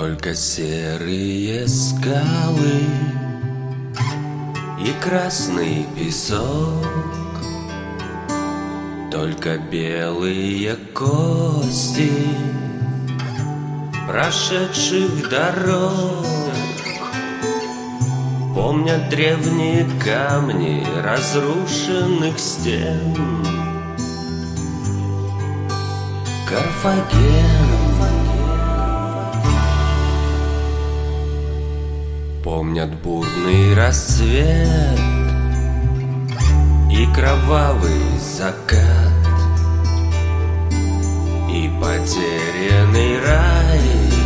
Только серые скалы и красный песок, только белые кости прошедших дорог. Помнят древние камни разрушенных стен. Карфаген. Помнят бурный рассвет и кровавый закат, и потерянный рай,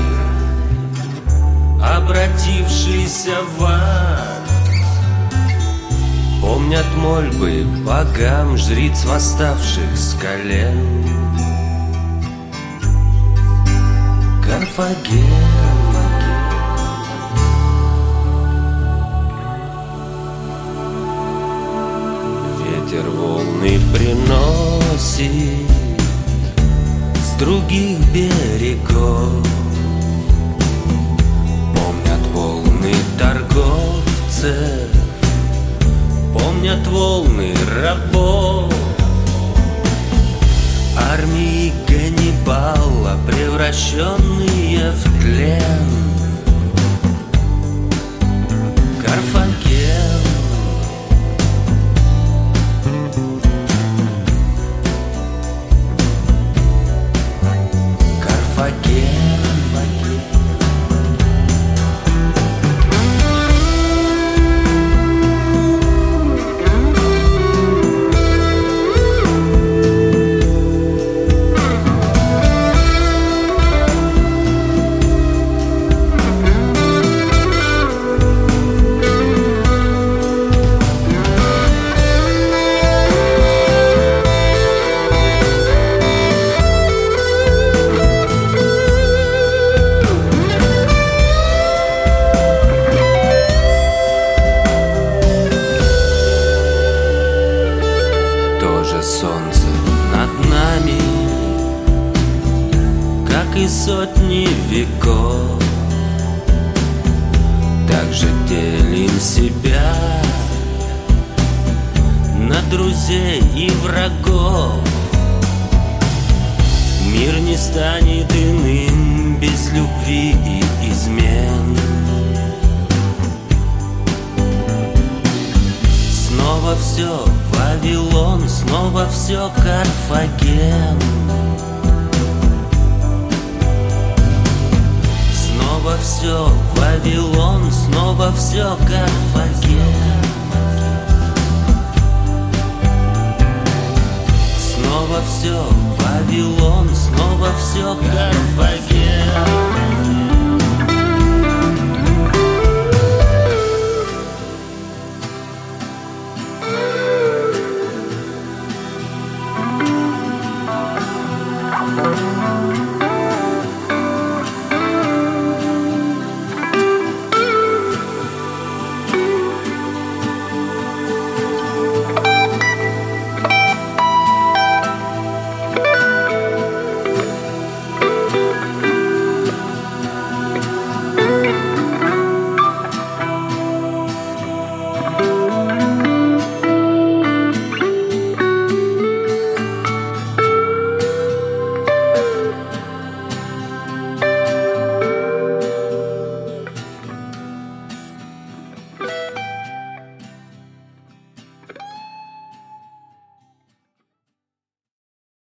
обратившийся в ад. Помнят мольбы богам жриц, восставших с колен. Карфаген. Ветер волны приносит с других берегов. Помнят волны торговцев, помнят волны рабов, армии Ганнибала, превращенные в тлен. Карфаген. Солнце над нами, как и сотни веков, так же делим себя на друзей и врагов. Мир не станет иным без любви и измен. Снова все Вавилон, снова все Карфаген. Снова все Вавилон, снова все Карфаген. Снова все Вавилон, снова все Карфаген.